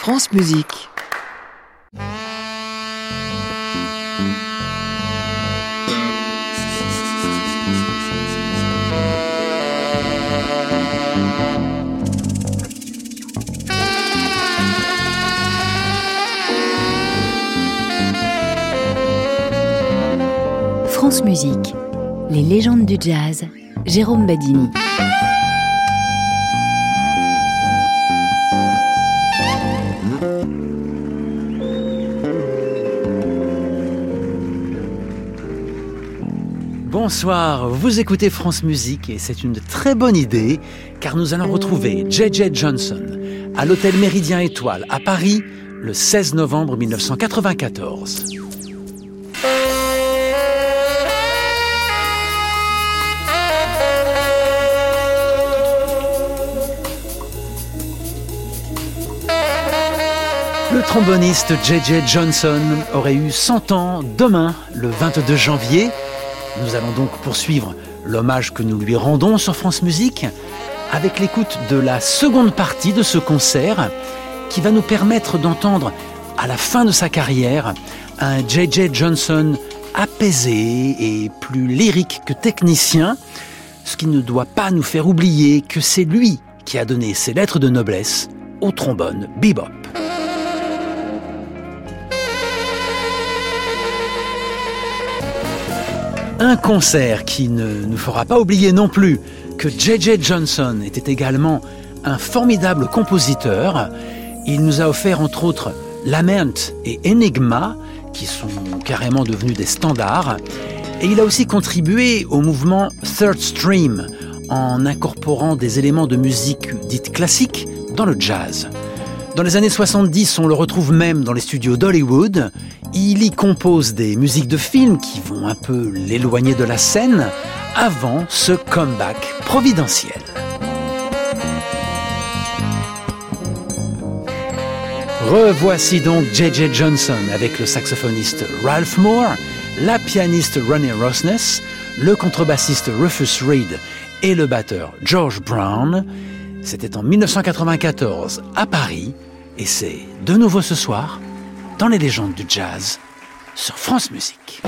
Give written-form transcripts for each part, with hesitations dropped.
France Musique. France Musique, les légendes du jazz, Jérôme Badini. Bonsoir, vous écoutez France Musique et c'est une très bonne idée car nous allons retrouver J.J. Johnson à l'hôtel Méridien Étoile à Paris le 16 novembre 1994. Le tromboniste J.J. Johnson aurait eu 100 ans demain, le 22 janvier. Nous allons donc poursuivre l'hommage que nous lui rendons sur France Musique avec l'écoute de la seconde partie de ce concert qui va nous permettre d'entendre à la fin de sa carrière un J.J. Johnson apaisé et plus lyrique que technicien, ce qui ne doit pas nous faire oublier que c'est lui qui a donné ses lettres de noblesse au trombone bebop. Un concert qui ne nous fera pas oublier non plus que J.J. Johnson était également un formidable compositeur. Il nous a offert entre autres Lament et Enigma, qui sont carrément devenus des standards. Et il a aussi contribué au mouvement Third Stream, en incorporant des éléments de musique dite classique dans le jazz. Dans les années 70, on le retrouve même dans les studios d'Hollywood. Il y compose des musiques de films qui vont un peu l'éloigner de la scène avant ce comeback providentiel. Revoici donc J.J. Johnson avec le saxophoniste Ralph Moore, la pianiste Ronnie Rosnes, le contrebassiste Rufus Reid et le batteur George Brown. C'était en 1994 à Paris et c'est de nouveau ce soir dans les légendes du jazz sur France Musique.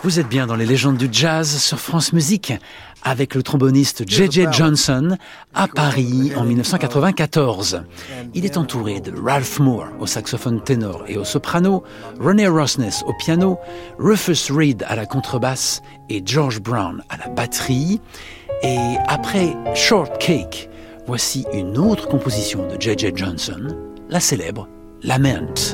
Vous êtes bien dans les légendes du jazz sur France Musique avec le tromboniste J.J. Johnson à Paris en 1994. Il est entouré de Ralph Moore au saxophone ténor et au soprano, Ronnie Rosnes au piano, Rufus Reid à la contrebasse et George Brown à la batterie. Et après Shortcake, voici une autre composition de J.J. Johnson, la célèbre Lament.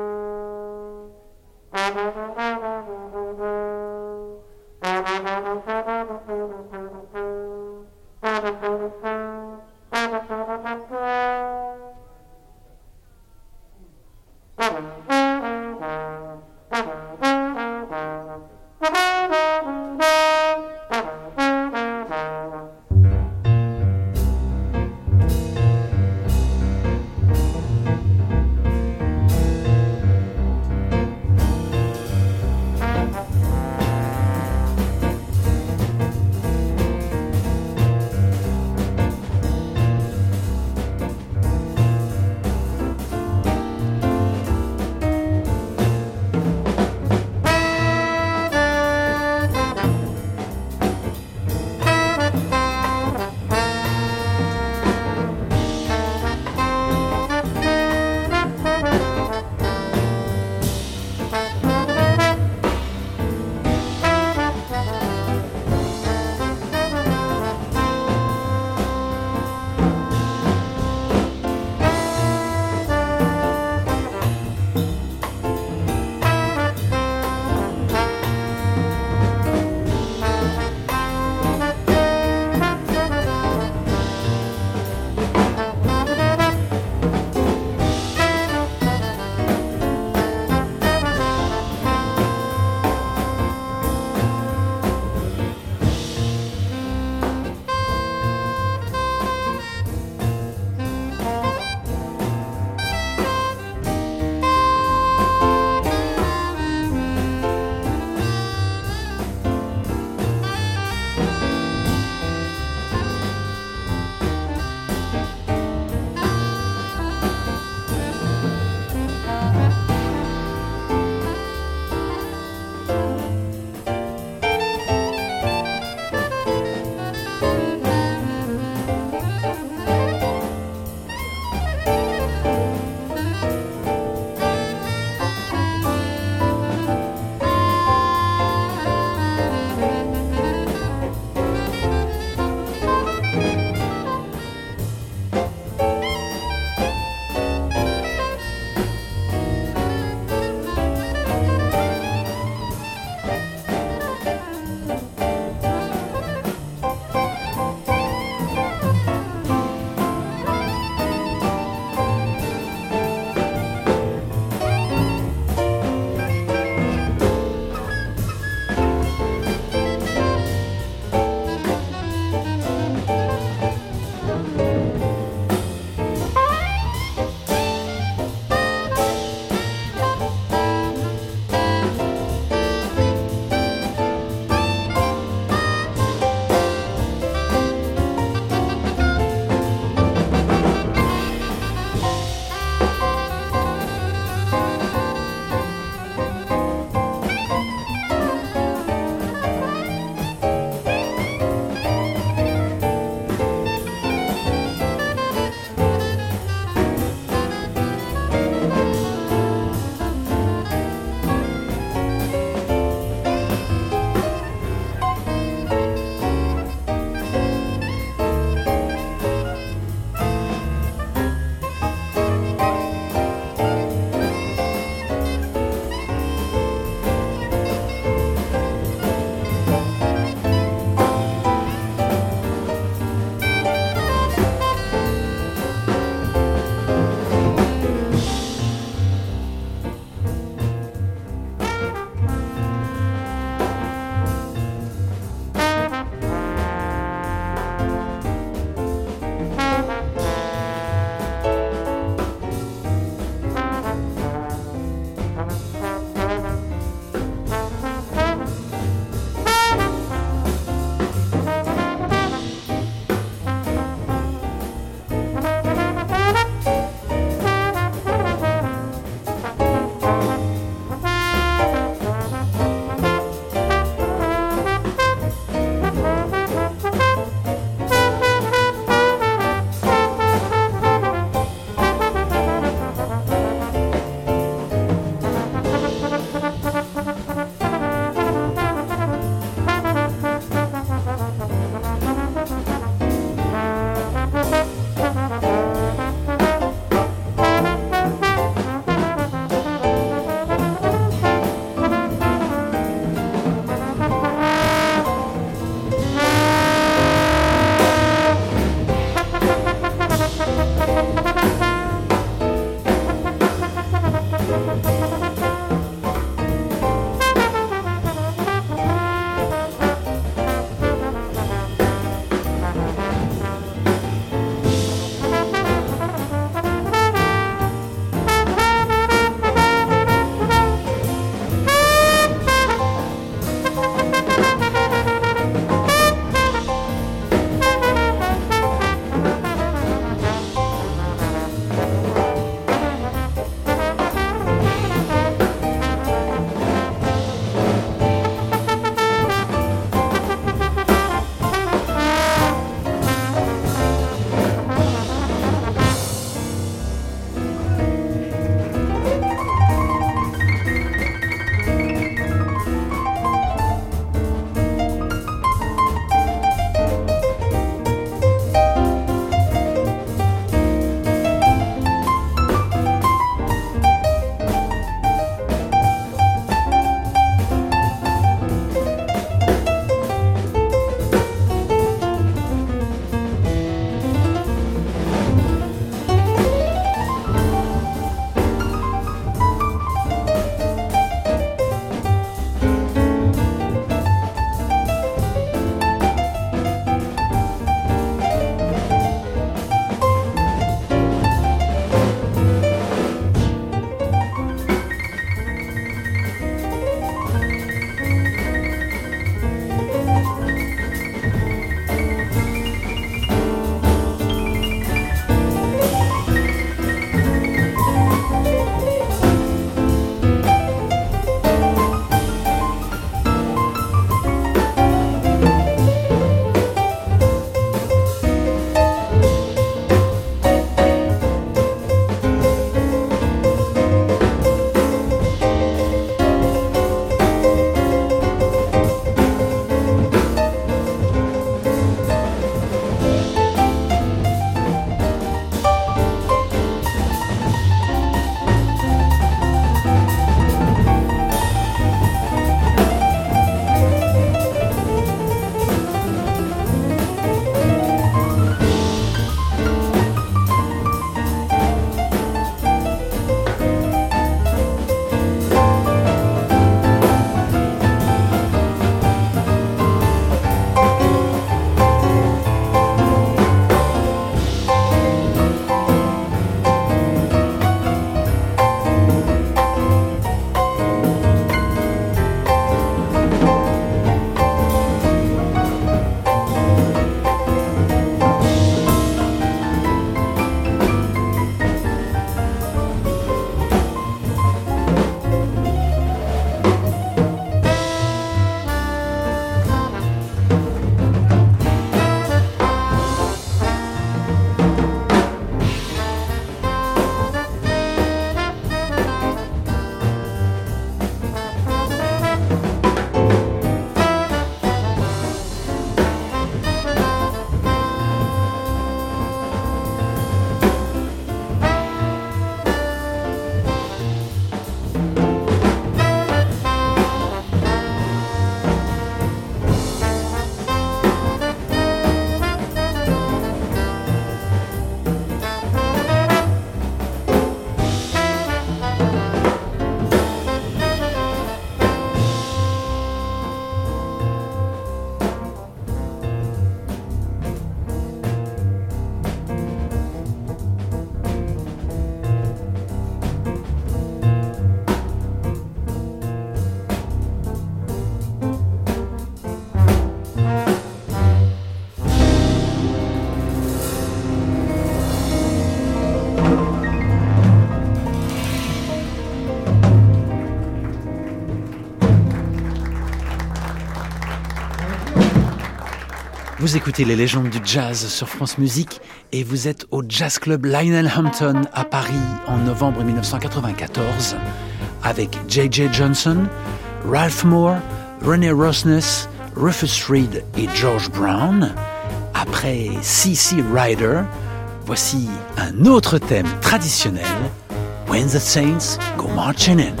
Vous écoutez les légendes du jazz sur France Musique et vous êtes au Jazz Club Lionel Hampton à Paris en novembre 1994 avec J.J. Johnson, Ralph Moore, René Rosnes, Rufus Reid et George Brown. Après C.C. Ryder, voici un autre thème traditionnel, When the Saints Go Marching In.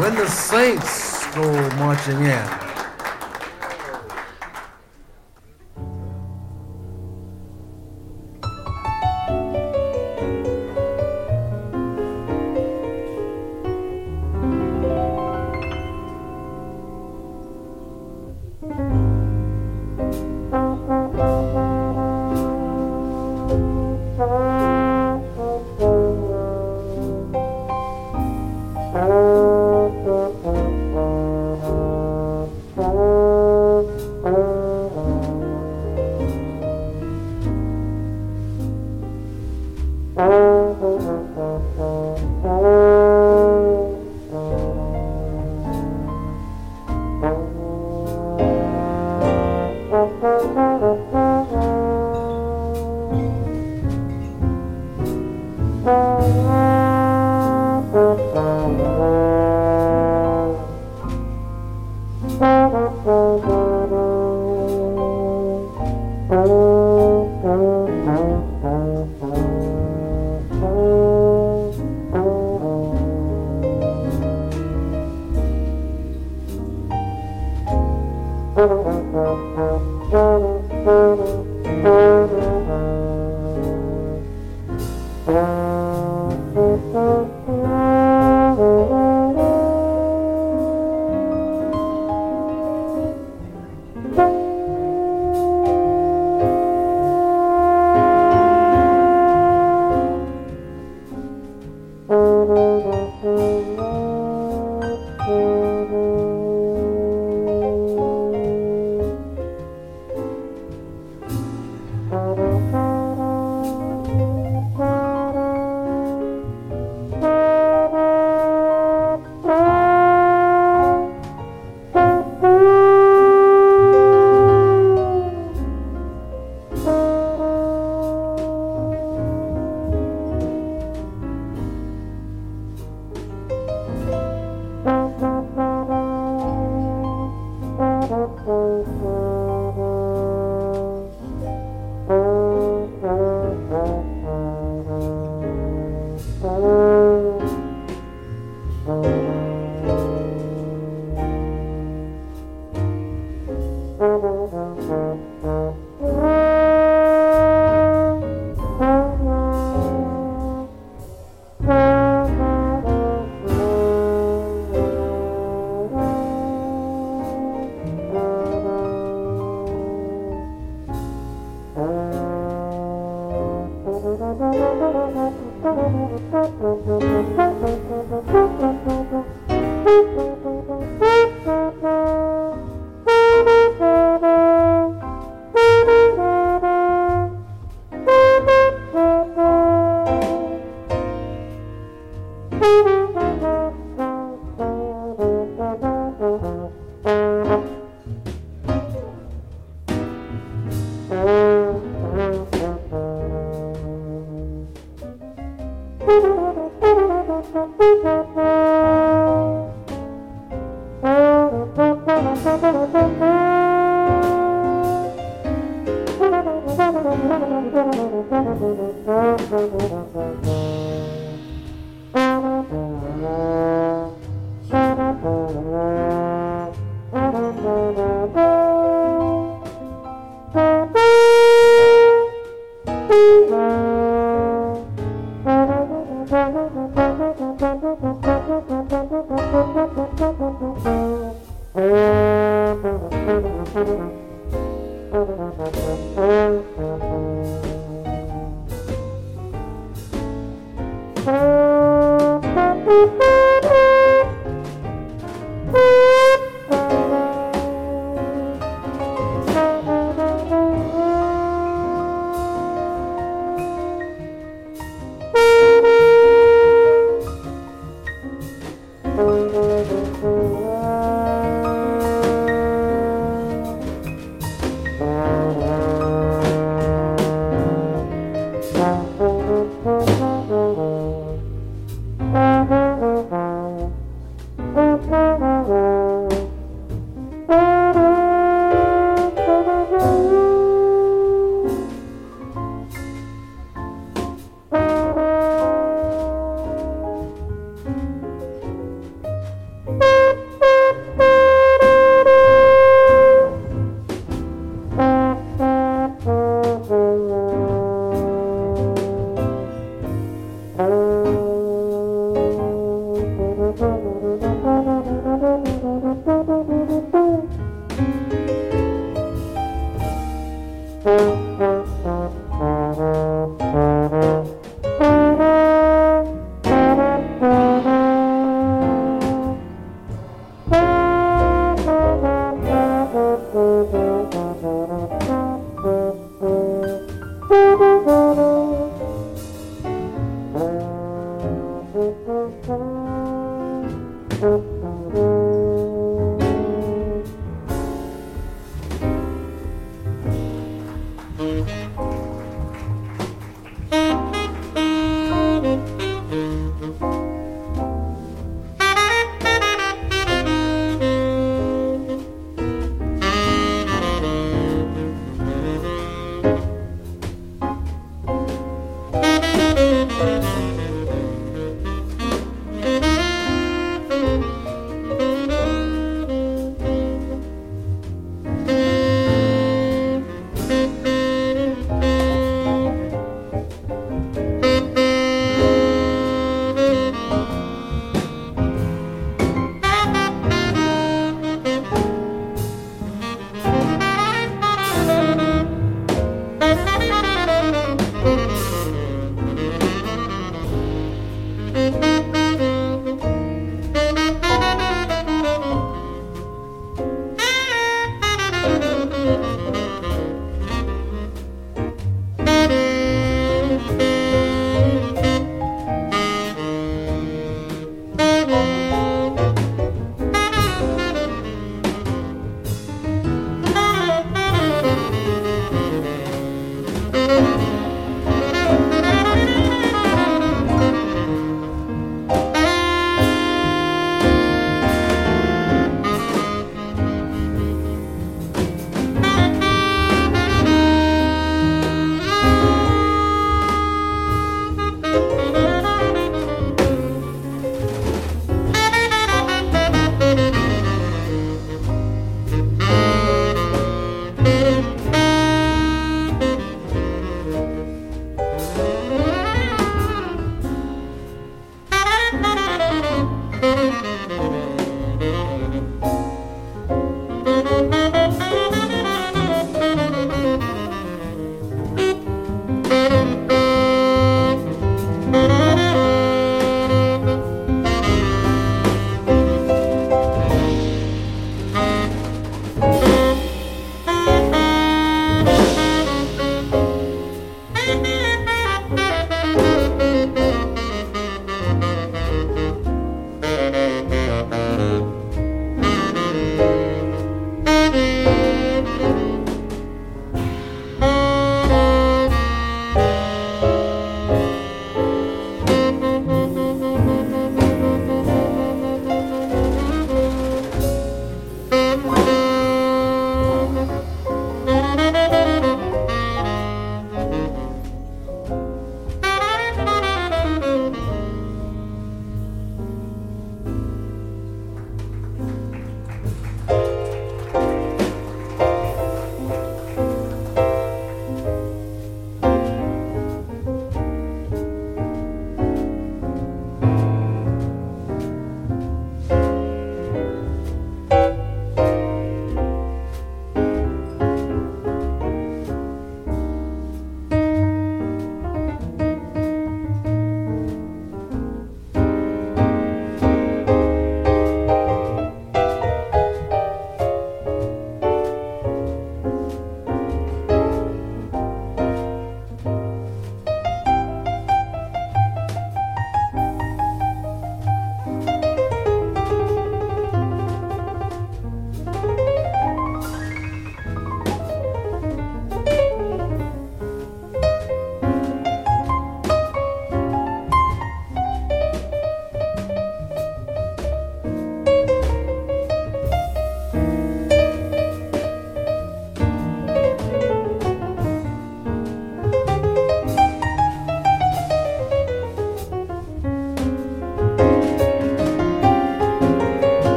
When the saints go marching in.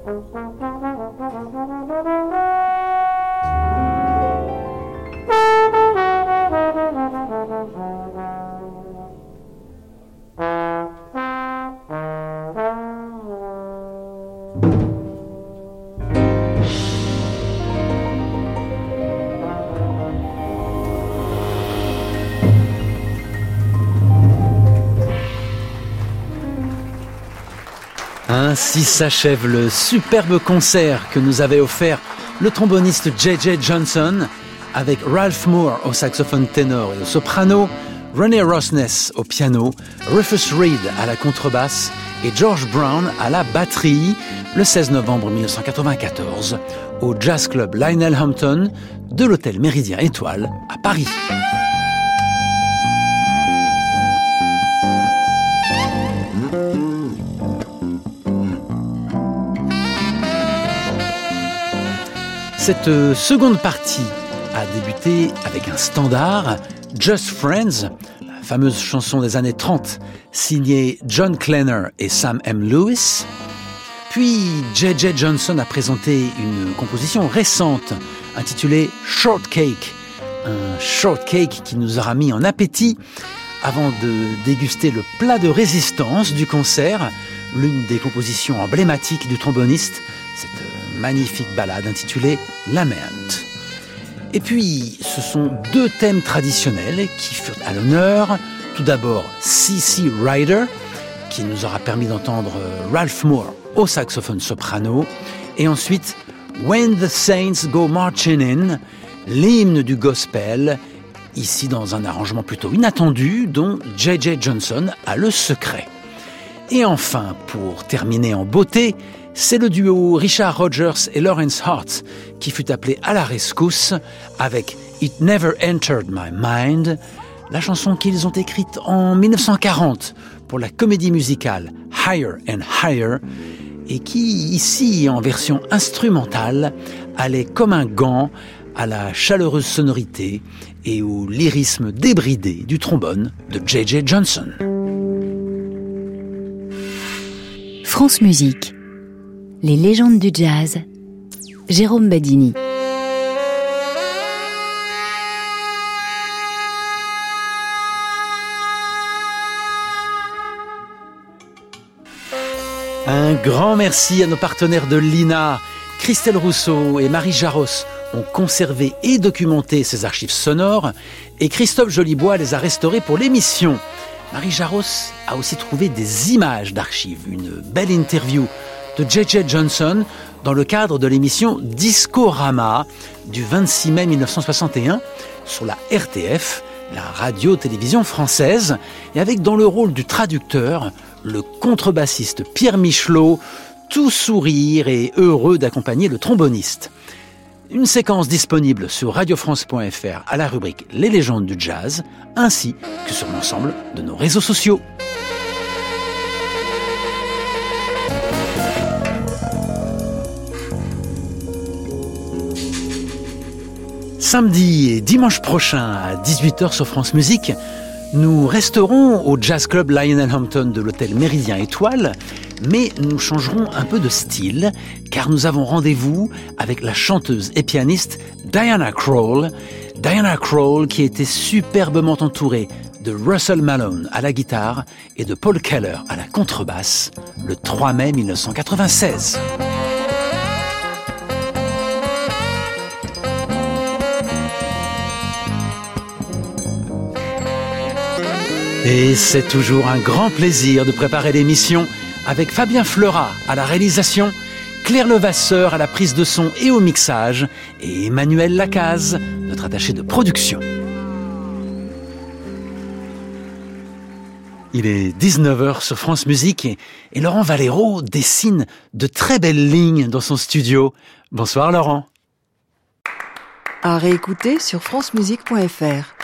Ainsi s'achève le superbe concert que nous avait offert le tromboniste J.J. Johnson avec Ralph Moore au saxophone ténor et au soprano, René Rosnes au piano, Rufus Reid à la contrebasse et George Brown à la batterie le 16 novembre 1994 au Jazz Club Lionel Hampton de l'hôtel Méridien Étoile à Paris. Cette seconde partie a débuté avec un standard, Just Friends, la fameuse chanson des années 30, signée John Klenner et Sam M. Lewis. Puis J.J. Johnson a présenté une composition récente intitulée Shortcake, un shortcake qui nous aura mis en appétit avant de déguster le plat de résistance du concert, l'une des compositions emblématiques du tromboniste, cette magnifique ballade intitulée Lament. Et puis, ce sont deux thèmes traditionnels qui furent à l'honneur. Tout d'abord, C.C. Rider, qui nous aura permis d'entendre Ralph Moore au saxophone soprano. Et ensuite, When the Saints Go Marching In, l'hymne du gospel, ici dans un arrangement plutôt inattendu, dont J.J. Johnson a le secret. Et enfin, pour terminer en beauté, c'est le duo Richard Rodgers et Lawrence Hart qui fut appelé à la rescousse avec It Never Entered My Mind, la chanson qu'ils ont écrite en 1940 pour la comédie musicale Higher and Higher et qui, ici en version instrumentale, allait comme un gant à la chaleureuse sonorité et au lyrisme débridé du trombone de J.J. Johnson. France Musique. Les légendes du jazz. Jérôme Badini. Un grand merci à nos partenaires de l'INA. Christelle Rousseau et Marie Jaros ont conservé et documenté ces archives sonores et Christophe Jolibois les a restaurées pour l'émission. Marie Jaros a aussi trouvé des images d'archives, une belle interview de J.J. Johnson dans le cadre de l'émission Discorama du 26 mai 1961 sur la RTF, la radio-télévision française, et avec dans le rôle du traducteur le contrebassiste Pierre Michelot, tout sourire et heureux d'accompagner le tromboniste. Une séquence disponible sur radiofrance.fr à la rubrique Les légendes du jazz, ainsi que sur l'ensemble de nos réseaux sociaux. Samedi et dimanche prochain à 18h sur France Musique, nous resterons au Jazz Club Lionel Hampton de l'hôtel Méridien Étoile, mais nous changerons un peu de style car nous avons rendez-vous avec la chanteuse et pianiste Diana Krall. Diana Krall qui était superbement entourée de Russell Malone à la guitare et de Paul Keller à la contrebasse le 3 mai 1996. Et c'est toujours un grand plaisir de préparer l'émission avec Fabien Fleurat à la réalisation, Claire Levasseur à la prise de son et au mixage, et Emmanuel Lacaze, notre attaché de production. Il est 19h sur France Musique et Laurent Valero dessine de très belles lignes dans son studio. Bonsoir Laurent. À réécouter sur francemusique.fr.